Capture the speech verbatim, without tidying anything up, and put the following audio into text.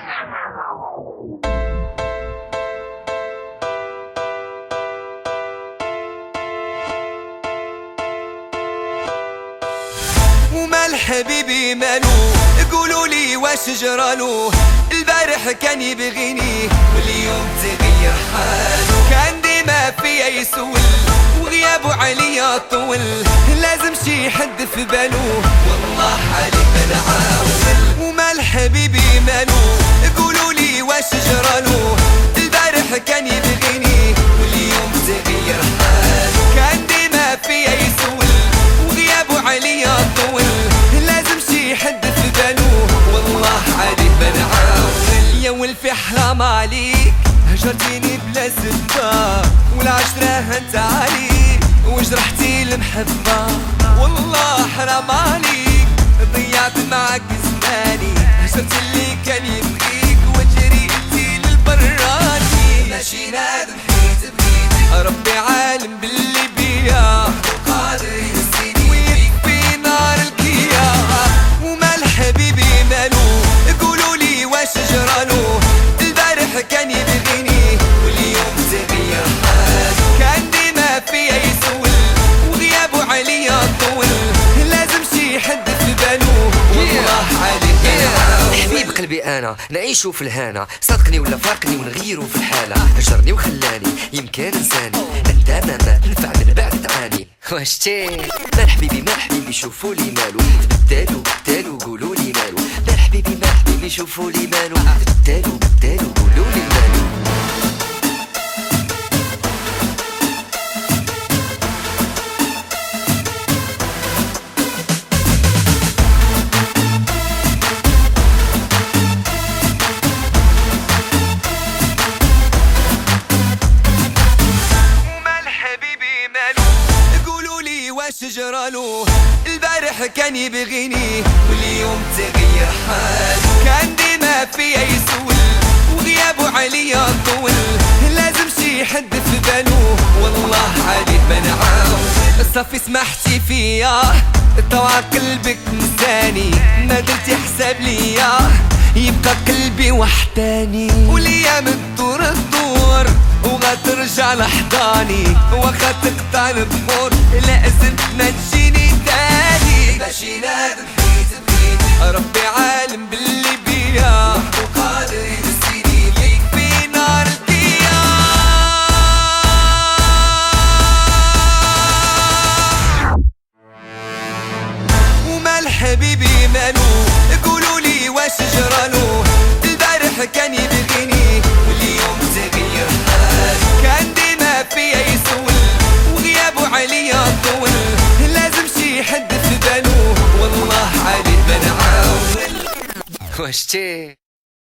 ومال حبيبي مالو؟ قولوا لي واش جرالو؟ البارح كان يبغيني واليوم تغير حالو، كان ديما فيا يسول وغيابه عليا طول، لازم شي حد في بالو والله حالي بنعاول. ومال حبيبي مالو؟ قولوا لي واش جرالو؟ البارح كان يبغيني واليوم تغير حالو، كان ديما فيا يسول وغيابه عليا طول، لازم شي حد في بالو والله حالي بنعاول. يا ولفي حرام عليك هجرتيني بلا سبة، والعشرة هنت عليك وجرحتي المحبة، والله حرام عليك ضيعت معك زماني، هجرت اللي كان يبغيك وجريتي للبراني، ماشي نادم حيت بغيتك ربي عالم باللي بيا قادر ينسيني ويكفي نار الكيا. ومال حبيبي مالو؟ قولوا لي واش جرالو؟ البارح كان يبغيني واليوم تغير حالو، كان ديما فيا يسول وغيابه عليا طول، لازم شي حد في بالو والله حالي بنعاول. حبيب قلبي انا نعيشو في الهنا، صدقني ولا فارقني ونغيرو في الحالة، هجرني وخلاني يمكن انساني، انت ما ما تنفع من بعد تعاني. واش تي مال حبيبي مال حبيبي شوفوا لي مالو؟ بدالو بدالو قولوا لي مالو؟ مال حبيبي مال حبيبي شوفوا لي مالو؟ بدالو بدالو قولوا لي مالو؟ واش جرالو؟ البارح كان يبغيني واليوم تغير حالو، كان ديما فيا يسول وغيابه عليا طول، لازم شي حد في بالو والله حالي بنعاول. صافي سمحتي فيا طوع قلبك نساني، ما درتي حساب ليا يبقى قلبي وحداني، والايام تدور تدور وغترجع لحضاني، واخا تقطع البحور لازم ما تجيني تاني، ماشي نادم حيت بغيتك ربي عالم باللي بيا وحدو قادر ينسيني ويكفي نار الكيا. ومال حبيبي مالو؟ قولوا لي واش جرالو؟ البارح كان يبغيني واليوم تغير حالو، كان ديما فيا يسول وغيابه عليا طول، لازم شي حد في بالو والله حالي بنعاول. واش تي